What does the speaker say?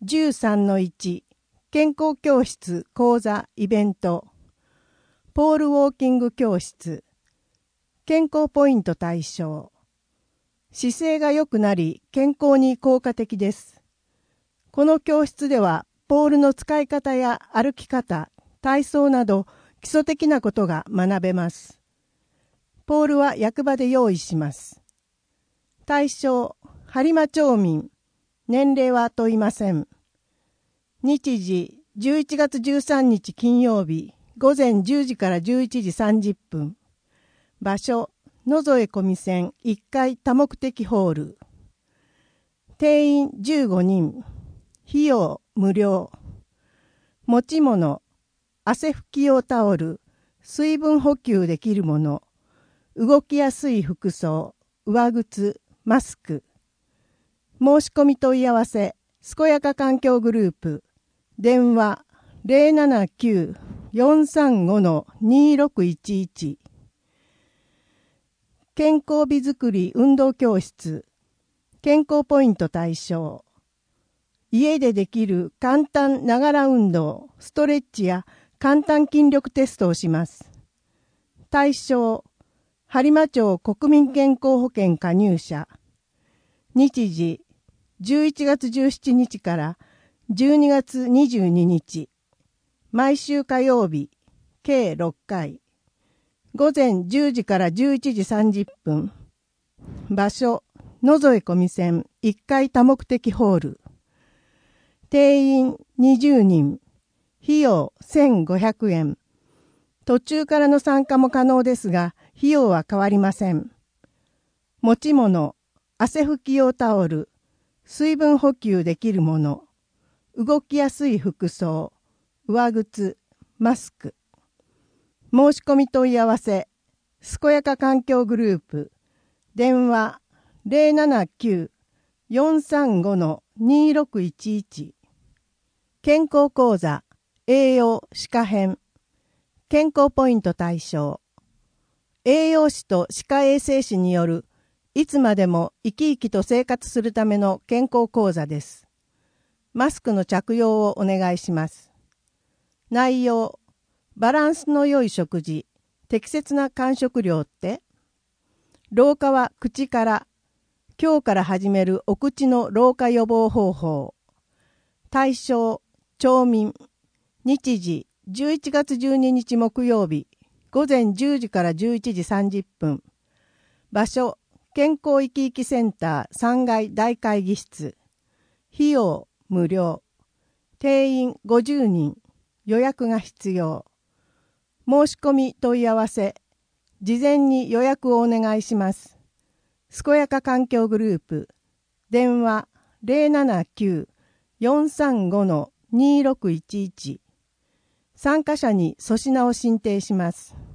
13-1 健康教室講座イベントポールウォーキング教室健康ポイント対象姿勢が良くなり健康に効果的です。この教室ではポールの使い方や歩き方、体操など基礎的なことが学べます。ポールは役場で用意します。対象、播磨町民。年齢は問いません。日時、11月13日金曜日、午前10時から11時30分。場所、野添小見線1階多目的ホール。定員15人。費用無料。持ち物、汗拭き用タオル、水分補給できるもの、動きやすい服装、上靴、マスク。申し込み問い合わせ、健やか環境グループ。電話 079-435-2611。健康美づくり運動教室。健康ポイント対象。家でできる簡単ながら運動、ストレッチや簡単筋力テストをします。対象、播磨町国民健康保険加入者。日時、11月17日から12月22日。毎週火曜日、計6回。午前10時から11時30分。場所、野添小見線1階多目的ホール。定員20人。費用1500円。途中からの参加も可能ですが、費用は変わりません。持ち物、汗拭き用タオル、水分補給できるもの、動きやすい服装、上靴、マスク。申し込み問い合わせ、健やか環境グループ、電話 079-435-2611。健康講座、栄養歯科編。健康ポイント対象。栄養士と歯科衛生士による、いつまでも生き生きと生活するための健康講座です。マスクの着用をお願いします。内容、バランスの良い食事、適切な間食量って？老化は口から、今日から始めるお口の老化予防方法。対象、町民。日時、11月12日木曜日、午前10時から11時30分。場所、健康生き生きセンター3階大会議室。費用、無料。定員50人。予約が必要。申し込み問い合わせ。事前に予約をお願いします。健やか環境グループ。電話 079-435-2611。参加者に粗品を申請します。